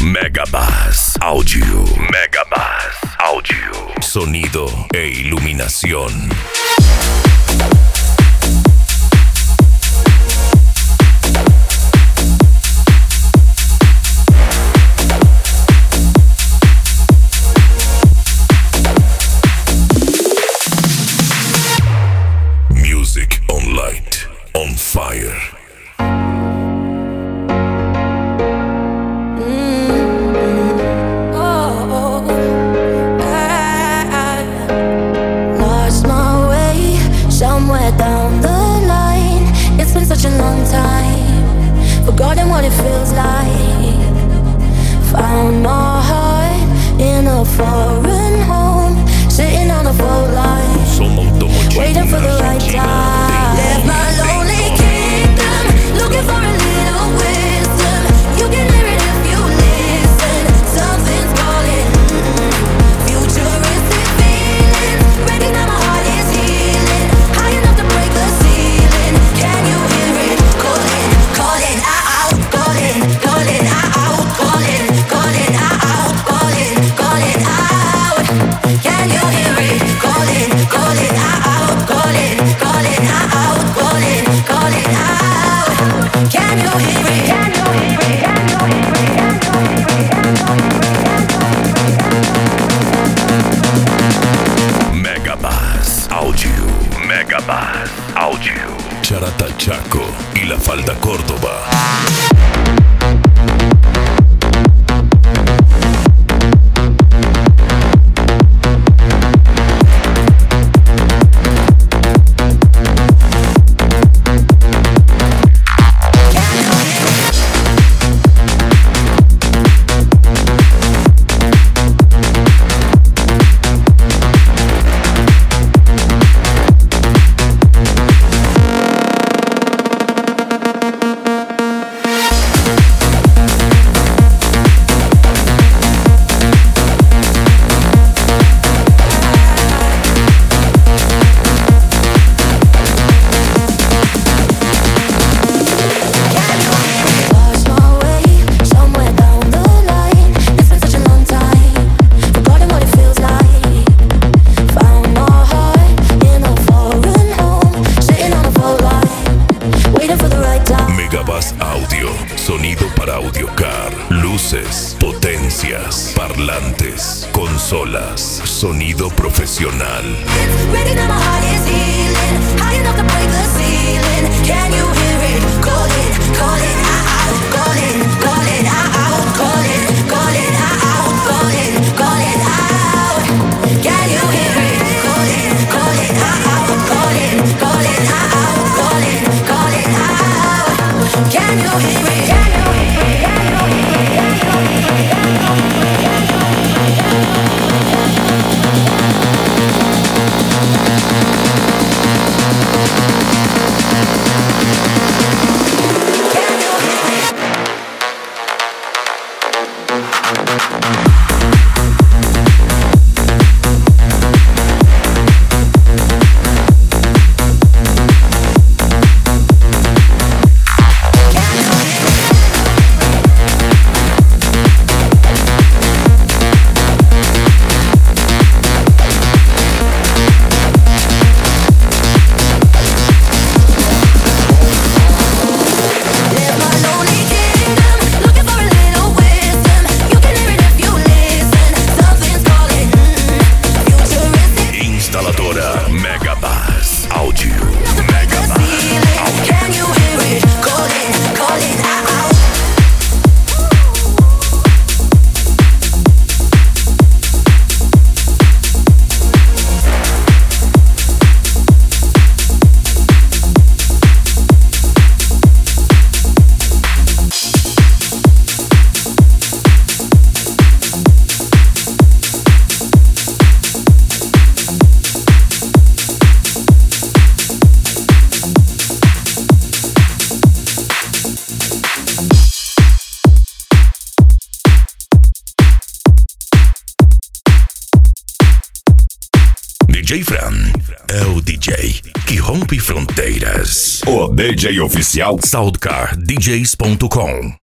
Megabass Audio. Megabass Audio. Sonido e iluminación. Music on light, on fire. Down the line, it's been such a long time. Forgotten what it feels like. Found my heart in a foreign home, sitting on a phone line, waiting for the right time. Left my lonely kingdom, looking for a little wisdom. You can hear it if you listen. Something's calling. Futuristic feelings, ready now. My heart is healing. High enough to break the ceiling. Can you hear it? Calling, calling out, calling, calling out, calling, calling out, calling, calling out. Can you hear it? Calling, calling out, calling, calling out, calling, calling out. Can you hear it? Can you hear it? Can you hear it? Megabass Audio. Megabass Audio. Charatachaco y la Falda Córdoba. Megabass Audio, sonido para audiocar, luces, potencias, parlantes, consolas, sonido profesional. Ready now, my heart is healing. High enough to break the ceiling. Can you hear it? Calling, calling out, calling, calling out, calling, calling out, calling, calling out. Can you hear it? Calling, calling out, calling, calling out, calling, calling out. Can you hear it? Can you hear it? Can you hear it? Megabass Audio. Megabass Audio. Can you hear it? Calling, calling out. DJ Fran é o DJ que rompe fronteiras. O DJ oficial SoundCardDJs.com.